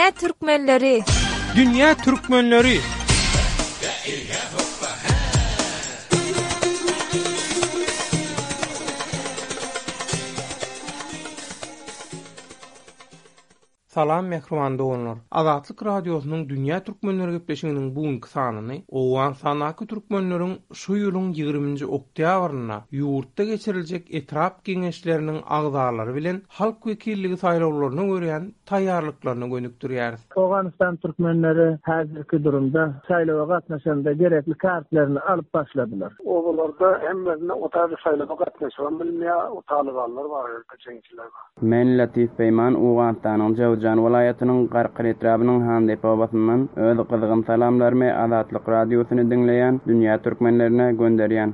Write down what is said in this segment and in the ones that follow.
Dünya Türkmenleri. Dünya Türkmenleri. Salam mehriman doganlar. Azatlyk radiosynyň Dünya Türkmenleri gepleşiginiň bugunky sanyny owan sanaky türkmenleriň şu ýylyň 20-nji oktýabryna ýurtda geçiriljek etrap geňeşleriniň agzalary bilen halk wekilligi saýlawlaryna görýän taýýarlyklaryny gönükdirýär. Awganistan türkmenleri häzirki durumda saýlawa gatnaşanda gerekli kartlaryny alyp başladylar. Owalarda hemmerine otagy saýlawa gatnaşan bilmeýär, otalyganlar bar, geçençiler bar. Men Latif Beyman Awganistanyň Jawjan welaýatynyň Garqyn etrabynyň Handepe obasynyň öz gyzgyn salamlarymy Azatlyk radiosyny dinleýän dünýä türkmenlerine gönderýän.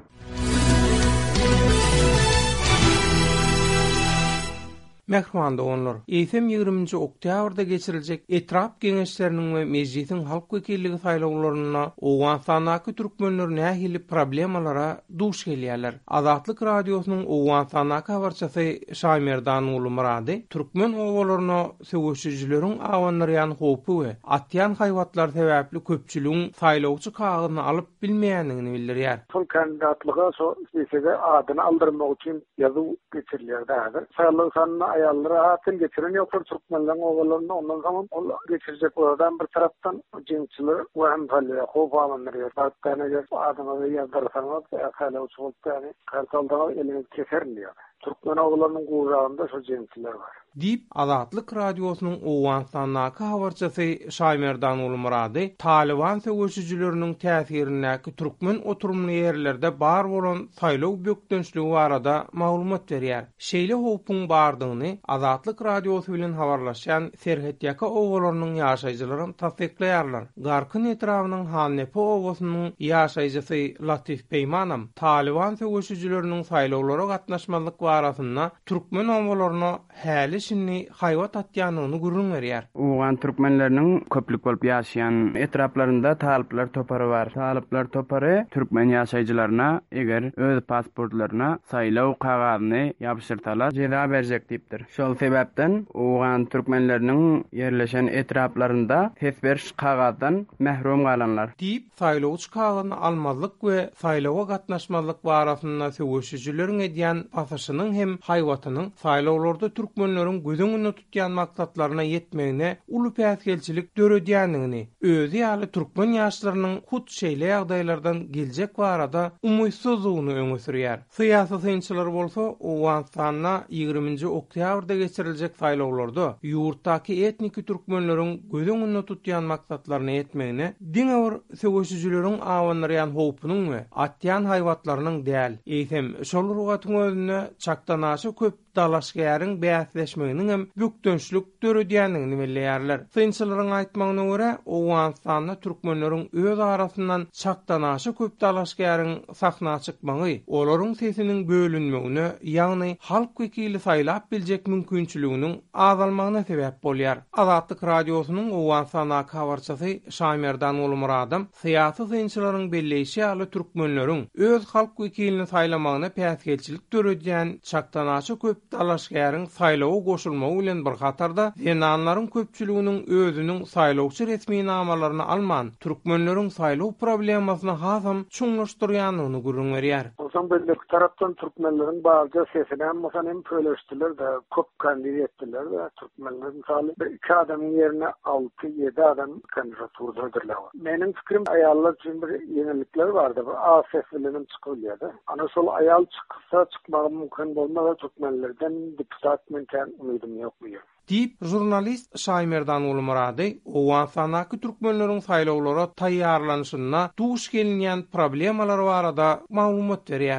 Mehriman doganlar, Eýsem 20-nji oktýabrda geçiriljek etrap geňeşleriniň we mejlisiň halk wekilligi saýlawlaryna Awganistanyň türkmenleri nähili problemalara duş gelýärler. Azatlyk radiosynyň Awganistanyň habarçysy Şaýmerdan uly Murady, türkmen owalaryna söwüşçüleriň awanlaryan hopy we atýan haýwatlar sebäpli köpçüligiň saýlawçy kagyny alyp bilmeýändigini bildirýär. Ol kandidatlyga so sesege adyny aldyrmak üçin ýazyw geçirilýär. Saýlaw ayallara atın geçiren yoktur Türkmenlerin oğullarına ondan zaman geçirecek oradan bir taraftan cinsçiler ve hemfalliye hopamanları yaparken adına da yazdarsanız hala uçulup yani kartaldan elini keserin diyor. Türkmen oğullarının kuğrağında şu cinsçiler var. Dip Azatlyk radiosynyň Awganistanyň habarçysy Şaýmerdan uly Murady, Taliban söwüşçüleriniň täsirindäki türkmen oturumly ýerlerde bar bolan saýlaw bökdünçligi barada maglumat berýär. Şeýle hopyň bardygyny Azatlyk radiosy bilen habarlaşan Serhet ýaka owalarynyň ýaşaýjylaryň tasdiklaýarlar. Garqyn etrabynyň Handepe obasynyň ýaşaýjysy Latif Beymanam Taliban söwüşçüleriniň saýlawlara gatnaşmalyk barasynda türkmen owalaryna häli şimdi haýwat atýanyny gurrun berýär. Uwan türkmenleriniň köplük bolup ýaşaýan etraplarynda talyplar topary bar. Talyplar topary türkmen ýaşaýjylaryna eger öz pasportlaryna saýlaw kagazyny ýapyşyrtalar, jeda berjek diýipdir. Şol sebäpden uwan türkmenleriniň ýerleşen etraplarynda tesberiş kagazdan mahrum galanlar. Diýip saýlawçy kagazyny almazlyk we saýlawa gatnaşmalyk barasynda söwüşçüleriň edýän pasaşynyň hem haýwatynyň saýlawlarda türkmenleriň gözüňünde tutýan maksatlaryna ýetmegine uly päsgelçilik döredýändigini, özü ýaly türkmen ýaşlarynyň hut şeýle ýagdaýlardan geljek barada umytsuzlygyny öňe sürýär. Syýasy synçylar bolsa, Awganistanyna 20-nji oktýabrda geçiriljek saýlawlarda ýurtdaky etnik türkmenleriň gözüňünde tutýan maksatlaryna ýetmegine diňe bir söwüşçüleriň awanlaryan hopynyň we atýan haýwatlarynyň däl. Eýsem şol rugatyň özüne çaktanaşy köp dalaşgäriň bäsleşmeginiň hem bükdünçlük döredýändigini bilýärler. Synçylaryň aýtmagyna görä, Awganistanyň türkmenleriň öz arasyndan çaktanaşy köp dalaşgäriň sahna çykmagy, olaryň sesiniň bölünmegine, ýagny halk wekili saýlap biljek mümkinçiliginiň azalmagyna sebäp bolýar. Azatlyk radiosynyň Awganistanyň habarçysy Şaýmerdan uly Muradym, syýasy synçylaryň belleşi ýaly türkmenleriň öz halk wekilini saýlamagyna päsgelçilik döredýän çaktanaşy köp dalaşgäriň saýlawa goşulmagy bilen bir hatarda zenanlaryň köpçüliginiň özüniň saýlawçy resmi namalaryny alman türkmenleriň saýlaw problemasyny hasam çuňlaşdyrýanyny gurrun berýär. Osan belli tarapdan türkmenleriň bazı sesini hem pöyleşdiler de köp kandidat etdiler de türkmenler misali iki adamın yerine 6-7 adam kandidatur edildiler. Menin fikrim ayallar üçin bir ýeňilikler bardy. A seslerinin çykylýardy. Ana şol ayal çyksa çykmagy mümkin bolmasa türkmenlerden deputat mümkin umydym ýokmy. Diýip jurnalist Şaýmerdan uly Murady, Awganistanyň türkmenleriň saýlawlara taýýarlanyşyna duş gelinýän problemalar barada maglumat berýär.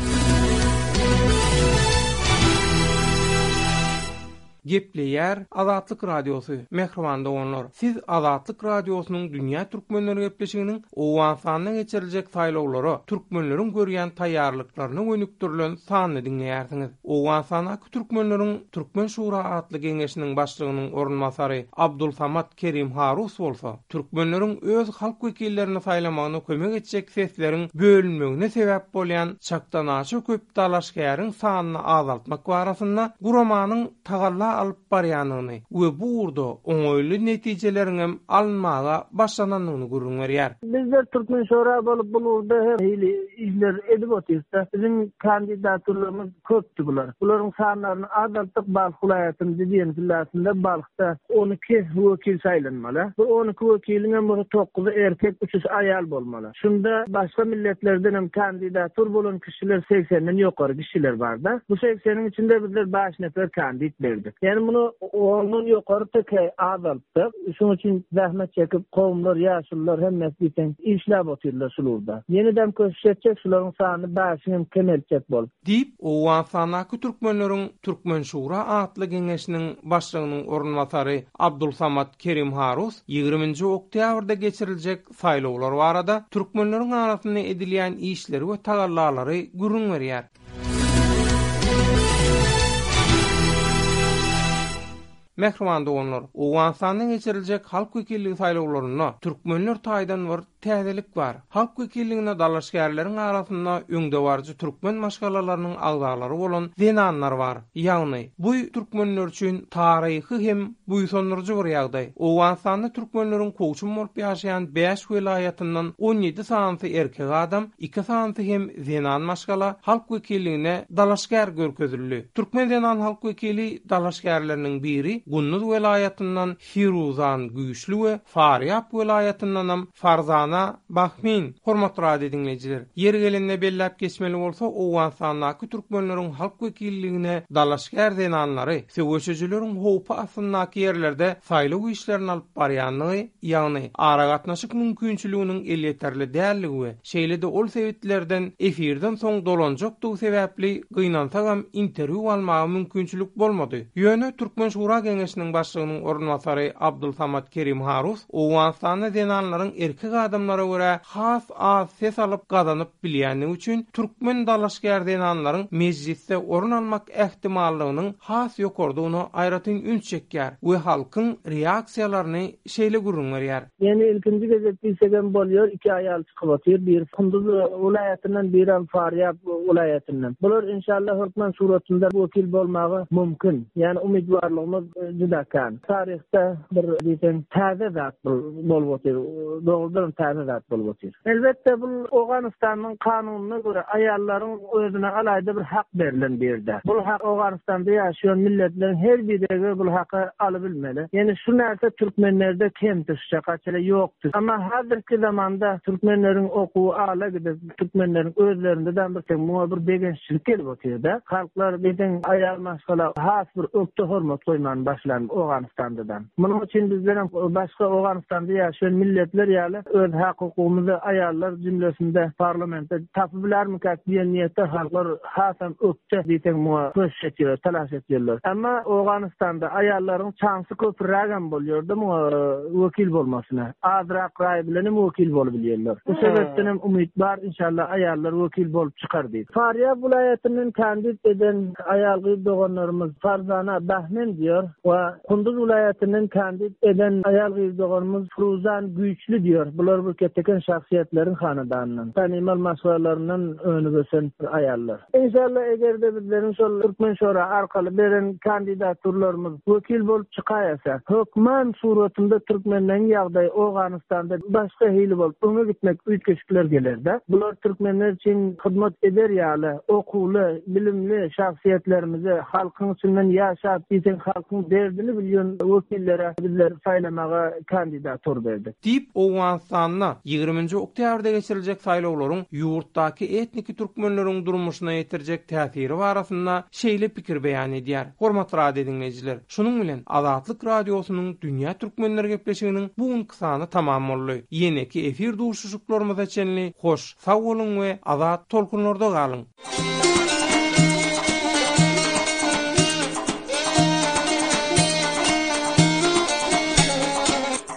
Gepleýär Azatlyk radiosu. Mehriman doganlar, siz Azatlyk radiosynyň Dünya Türkmenleri gepleşiginiň Awganistanyň geçiriljek saýlawlara türkmenleriň görýän taýýarlyklaryny gönükdirilen sanyny dinleýärsiňiz. Awganistanyň türkmenleriň Türkmen Şura adly geňeşiniň başlygynyň orunmasary Abdul Samat Kerim Harus bolsa, türkmenleriň öz halk wekillerini saýlamagyna kömek etjek sesleriň bölünmegine sebäp bolýan çaktanaşy köp dalaşgäriň sanyny azaltmak barasynda guramanyň tagalla alyp barýanyny we bu urda oňoýly netijelerini almaga başlananyny görüňär. Bizler Türkmen şora bolup bulurda hili işler edip otursa bizim kandidatlarımız köpdü bular. Buların sanlaryny adaltyk Balx vilayatynyň diýen pillasynda Balxda 12 wekil saýlanmaly. Bu 12 wekiliň 9 erkek, 3 ayal bolmaly. Şunda başga milletlerden hem kandidatur bolan kişiler 80'den ýokary kişiler barda. Bu 80'in içinde bizler 5 nefer kandidat berdik. Yani bunu onun ýokary teke adaltyk. Şoň üçin zahmet çekip gowumlar, ýaşullar hemme biten işläp oturlar şurada. Yeniden köşetçek şularyň sany 5'in kemelçek bol. Dip o sanaky türkmenleriň Türkmen Şura atly geňeşiniň başlygynyň ornwatary Abdulsamat Kerim Harus 20-nji oktýabrda geçiriljek saýlawlar barada türkmenleriň arasynda edilýän işleri we tagallalary görüňär. Mehriman doganlar, Owganistanyň geçiriljek halk wekilligi saýlawlaryna türkmenler taýdan bir täzelik bar. Halk wekilligine dalaşgärleriň arasynda öňde barjy türkmen maşgalalarynyň agdalary bolan zenanlar bar. Ýagny bu türkmenler üçin taryhy hem buýsandyrjy bir ýagdaý. Owganistanda türkmenleriň koçum bolup ýaşaýan 5 vilayatyndan 17 sanaty erkek adam, 2 sanaty hem zenan maşgala halk wekilligine dalaşgär görkezildi. Türkmen zenan halk wekili dalaşgärleriniň biri Gunnuz vilayatyndan Firuzan Güýçli we Faryab vilayatyndan Farzana Bahmin. Hormatly radio dinleyijiler, yer gelende belläp geçmeli bolsa Owganistanyň türkmenleriň halk wekilligine dalaşgär zenanlary söwüşçüleriň howpa asyndaky ýerlerde saýlaw işlerini alyp barýanlygy, ýagny ara gatnaşyk mümkinçiliginiň elýeterli dälligi we şeýle de ol sebitlerden efirden soň dolanjakdygy sebäpli gynansa interwiu almagy mümkinçilik bolmady. Ýöne Türkmen Şura Geňeşiniň başlygynyň ornwatary Abdulsamat Kerim Harus Owganistanyň zenanlaryň erkek adamlara görä has az ses alyp gazanyp bilýäni üçin türkmen dalaşgär zenanlaryň mejlisde orun almak ähtimallygynyň has ýokardygyny aýratyn ün çekýär we halkyň reaksiýalaryny şeýle görüňär. Yani ilkinci gazetde isegen bolýar, 2 ayal çykyp otyr, bir Kunduz vilayatyndan, bir Faryab vilayatyndan. Bular inşallah hukman suratynda wekil bolmagy mümkin. Yani umidwarlygymyz juda kan. Taryhda bir diýen täze zat bolup otyr, dogrudan täze zat bolup otyr. Elbetde bu Owganistanyň kanunyna görä aýallaryň özüne alayda bir hak berilen berdi. Bu hak Owganistanda ýaşaýan milletlerin her birine bu haky alyp bilmeli. Yani şu näse türkmenlerde kemtişçe kaçıla ýokdur. Ama hazırki zamanda türkmenlerin okuw ala gidip türkmenlerin özlerinde bir muňa bir begençilik gelip otyrda. Halklar bilen aýal maşgala has bir ökte hormat goýman başlandy Owganistandan. Munyň üçin bizlerin başga Owganistanda ýaşaýan milletler ýaly öz hak hukukumuzy aýallar jümlesinde parlamentde tapyp bilermi diýen niýetde halklar hasam ökte diýen muňa köşetýär, talaş etýärler. Ama Owganistanda aýallaryň çansy köpürägen bolýardy wekil bolmasyna. Azrak raý bilen wekil bolup bilýärler. Bu sebepden umyt bar inşallah aýallar wekil bolup çykar diýip. Faryab vilayatynyň kandidat eden aýal doganlarymız Farzana Bahmin diýär we Kunduz vilayatynyň kandidat eden aýal doganymız Firuzan Güýçli diýär. Bular bu keteken şahsiýetleriň hanadanynyň tanymal maslahatlarynyň öňüne geçen aýallar. İnşallah egerde bizleriň şol Türkmen Şura arkaly beren kandidaturlarymız wekil bolup çykaýasa, hukman suratynda türkmenlerin ýagdaýy Owganistanda başga hili bolup öňe gitmek üýtgeçikler gelerde. Bular türkmenler üçin hyzmat eder ýaly, okuwly, bilimli şahsiýetlerimizi halkyň üçin ýaşap, biziň halkyň derdini bilýän wekillere bizler saýlamaga kandidatur berdi. Dip Owganistanyň 20-nji oktýabrda geçiriljek saýlawlaryň ýurtdaky etniki türkmenleriň durmuşyna ýetirjek täsiri barasynda şeýle pikir beýan edýär. Hormatly radio dinleyijiler, şunuň bilen Azatlyk radiosynyň dünýä türkmenleri gepleşiginiň bu kysany tamam boldy. Ýene-ki efir duşuşuklarymyza çenli hoş, sag bolun we azat tolkunlarda galyň.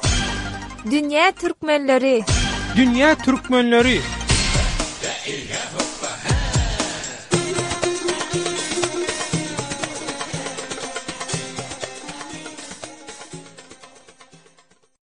Dünýä türkmenleri. Dünýä türkmenleri.